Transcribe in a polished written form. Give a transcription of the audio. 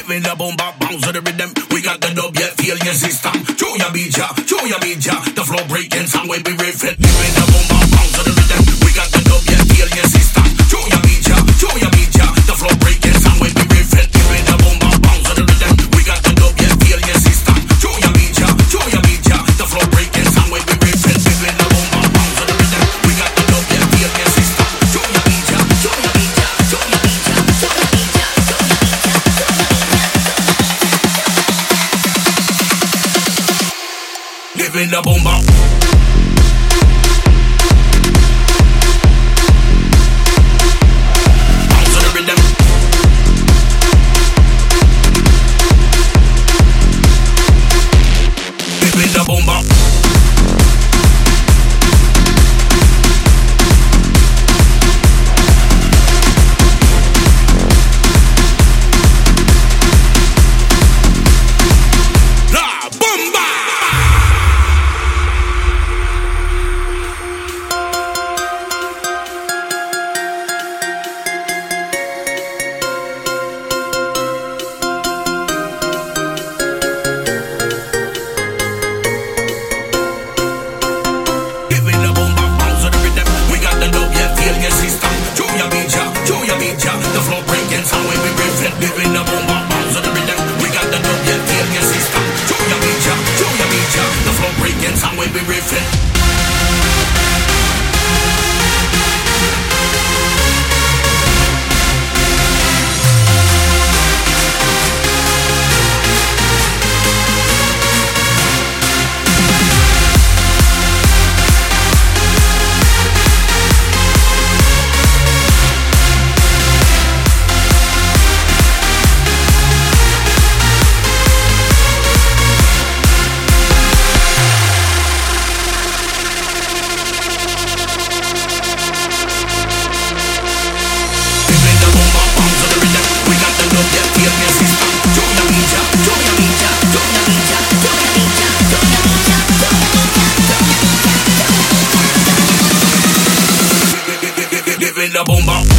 Giving the boom bap bounce to the rhythm. We got the dub, yeah, feel your system. Show your beat, ya, show your beat, ya. The flow breaking sound when we riff it. Giving the boom bap bounce to the rhythm. We got the dub, yeah, feel your system. Show your beat, ya, show your beat, ya. The flow breaking sound when we riff it. Giving the boom bap bounce to the rhythm. We got the dub, yeah, feel your system. Show your beat, ya, show your beat, ya. The flow breaking sound when we riff it. Giving the boom bap bounce to the rhythm. We got the dub, yeah, feel your system. Show your beat, ya, show your beat, ya. Show your beat, ya, show your beat, ya. Giving the boom bap. The flow breaking sound when we riff it. Living the boom bap bounce to the rhythm. We got the dub, yeah, feel your system. Show your beat, ya, show your beat, ya. The flow breaking sound when we riff it. Giving the boom bap.